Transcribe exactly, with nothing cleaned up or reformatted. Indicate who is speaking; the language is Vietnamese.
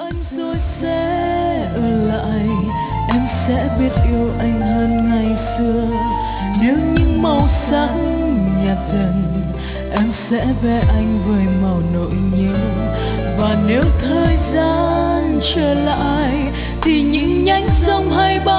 Speaker 1: anh rồi sẽ ở lại, em sẽ biết yêu anh hơn ngày xưa. Nếu những màu sắc nhạt dần, em sẽ vẽ anh với màu nỗi nhớ. Và nếu thời gian trở lại thì những nhánh sông hay bao